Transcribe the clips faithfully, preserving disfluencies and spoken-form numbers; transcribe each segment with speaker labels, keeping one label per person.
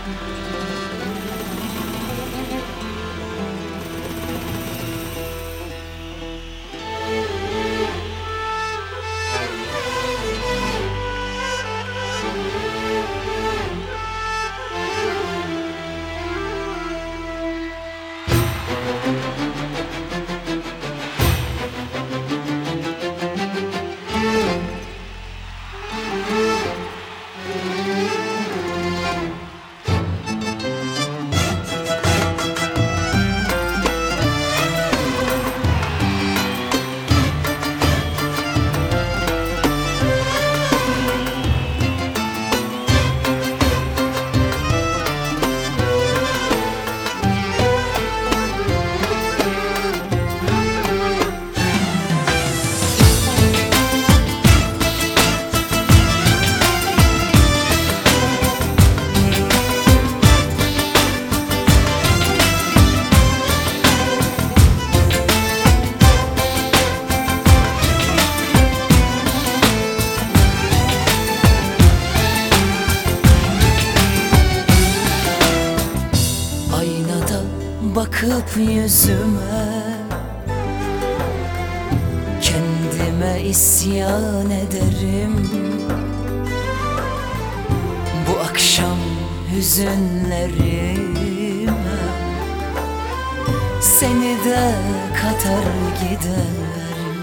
Speaker 1: Bakıp yüzüme, kendime isyan ederim. Bu akşam hüzünlerime seni de katar giderim.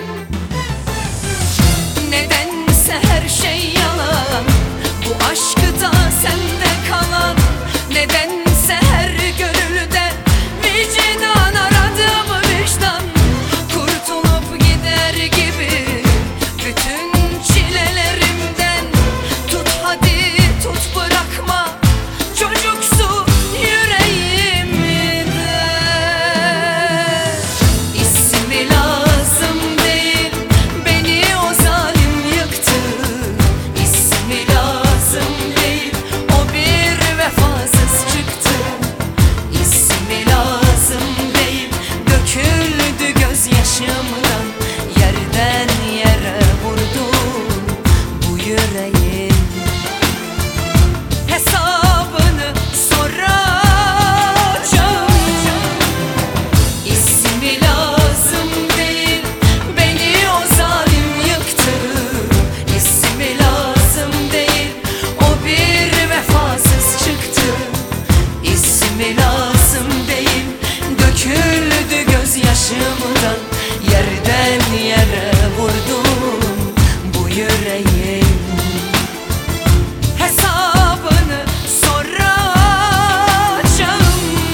Speaker 1: Nedense her şey yalan, bu aşkı da sende kalan. Nedense her gönülde vicdan aradım, vicdan kurtulup gider gibi bütün çilelerimden. Tut hadi tut, bırakma çocuksu yüreğimde. İsmi lazım değil, beni o zalim yıktı. İsmi lazım değil, o bir vefasız çıktı. İsmi lazım değil, döküldü gözyaşımdan. Yerden yere vurdu bu yüreğim. Hesabını soracağım. İsmi lazım değil, beni o zalim yıktı. İsmi lazım değil, o bir vefasız çıktı. İsmi lazım değil, döküldü gözyaşımdan. Yerden yere vurdum bu yüreğim. Hesabını soracağım.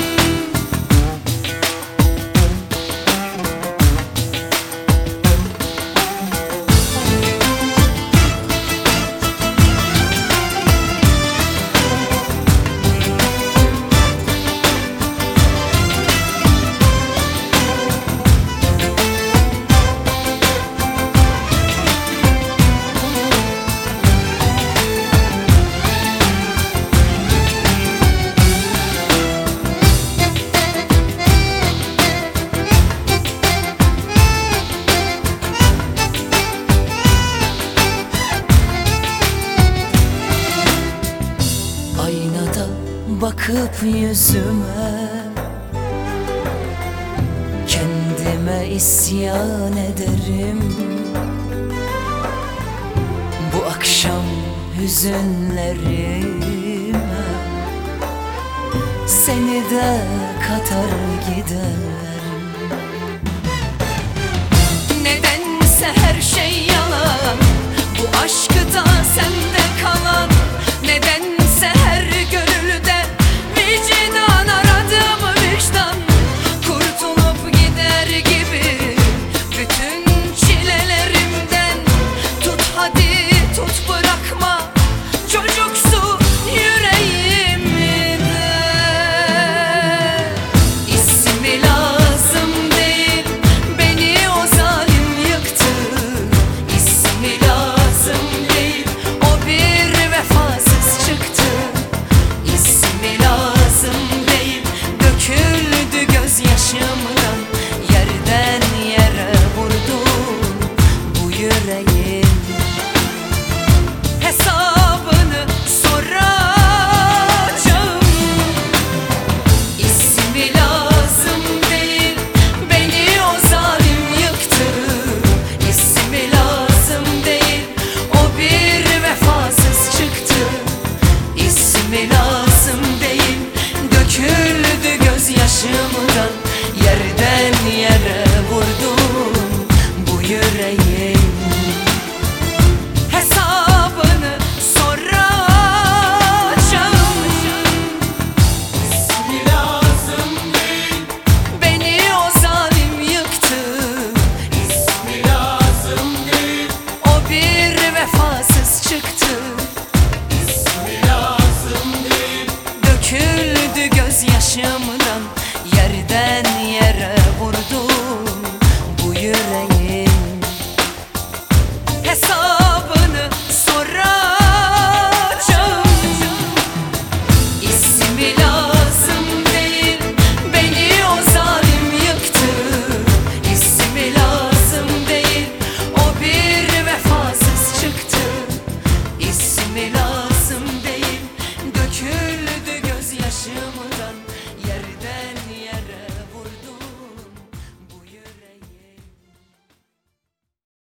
Speaker 1: Aynada bakıp yüzüme, kendime isyan ederim. Bu akşam hüzünlerime seni de katar giderim. Nedense her şey yalan, bu aşkı da sende kalan. Nedense her gönülde vicdan aradım, vicdan kurtulup gider gibi bütün çilelerimden. Tut hadi tut, bırakma çocuksu yüreğimde. İsmi lazım değil, beni o zalim yıktı. İsmi lazım değil, o bir başım